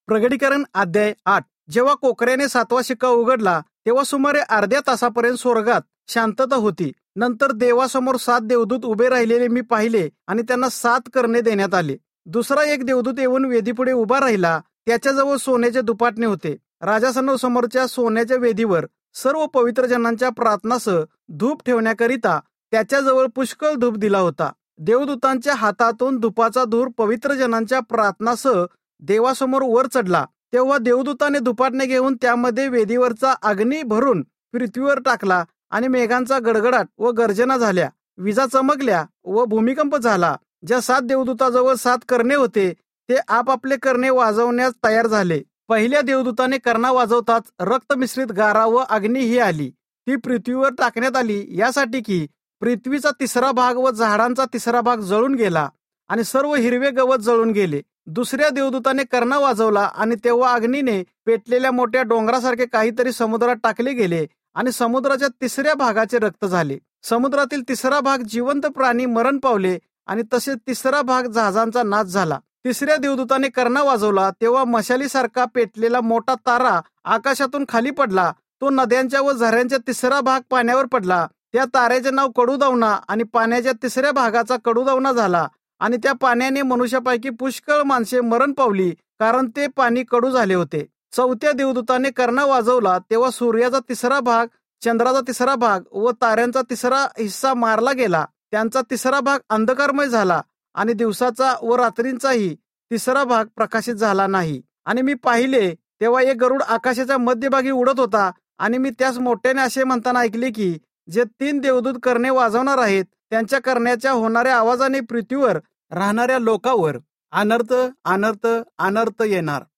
प्रगटीकरण अध्याय 8. जेव्हा कोकऱ्याने 7वा शिक्का उघडला तेव्हा सुमारे अर्ध्या तासापर्यंत स्वर्गात शांतता होती. नंतर देवासमोर 7 देवदूत उभे राहिलेले मी पाहिले आणि त्यांना 7 करणे देण्यात आले. दुसरा एक देवदूत येऊन वेदीपुढे उभा राहिला. त्याच्याजवळ सोन्याचे दुपाटणे होते. राजासमोरच्या सोन्याच्या वेदीवर सर्व पवित्र जनांच्या प्रार्थनासह धूप ठेवण्याकरिता त्याच्याजवळ पुष्कळ धूप दिला होता. देवदूतांच्या हातातून धुपाचा धूर पवित्र जनांच्या प्रार्थनासह देवासमोर वर चढला. तेव्हा देवदूताने दुपाटणे घेऊन त्यामध्ये वेदीवरचा अग्नी भरून पृथ्वीवर टाकला आणि मेघांचा गडगडाट व गर्जना झाल्या, विजा चमकल्या व भूमिकंप झाला. ज्या 7 देवदूताजवळ 7 करणे होते ते आपापले करणे वाजवण्यास तयार झाले. पहिल्या देवदूताने कर्णा वाजवताच रक्त मिश्रित गारा व अग्नी ही आली. ती पृथ्वीवर टाकण्यात आली यासाठी की पृथ्वीचा 3रा भाग व झाडांचा 3रा भाग जळून गेला आणि सर्व हिरवे गवत जळून गेले. दुसऱ्या देवदूताने कर्णा वाजवला आणि तेव्हा अग्नीने पेटलेल्या मोठ्या डोंगरासारखे काहीतरी समुद्रात टाकले गेले आणि समुद्राच्या 3ऱ्या भागाचे रक्त झाले. समुद्रातील 3रा भाग जिवंत प्राणी मरण पावले आणि तसेच 3रा भाग जहाजांचा नाश झाला. 3ऱ्या देवदूताने कर्णा वाजवला तेव्हा मशालीसारखा पेटलेला मोठा तारा आकाशातून खाली पडला. तो नद्यांच्या व झऱ्यांच्या 3रा भाग पाण्यावर पडला. त्या ताऱ्याचे नाव कडूदावना आणि पाण्याच्या 3ऱ्या भागाचा कडूदावना झाला आणि त्या पाण्याने मनुष्यापैकी पुष्कळ माणसे मरण पावली, कारण ते पाणी कडू झाले होते. 4थ्या देवदूताने कर्णा वाजवला तेव्हा सूर्याचा 3रा भाग, चंद्राचा 3रा भाग व ताऱ्यांचा 3रा हिस्सा मारला गेला. त्यांचा 3रा भाग अंधकारमय झाला आणि दिवसाचा व रात्रींचाही 3रा भाग प्रकाशित झाला नाही. आणि मी पाहिले तेव्हा एक गरुड आकाशाच्या मध्यभागी उडत होता आणि मी त्यास मोठ्याने असे म्हणताना ऐकले की जे 3 देवदूत करणे वाजवणार आहेत त्यांच्या करण्याच्या होणाऱ्या आवाजाने पृथ्वीवर राहणाऱ्या लोकांवर अनर्थ अनर्थ अनर्थ येणार.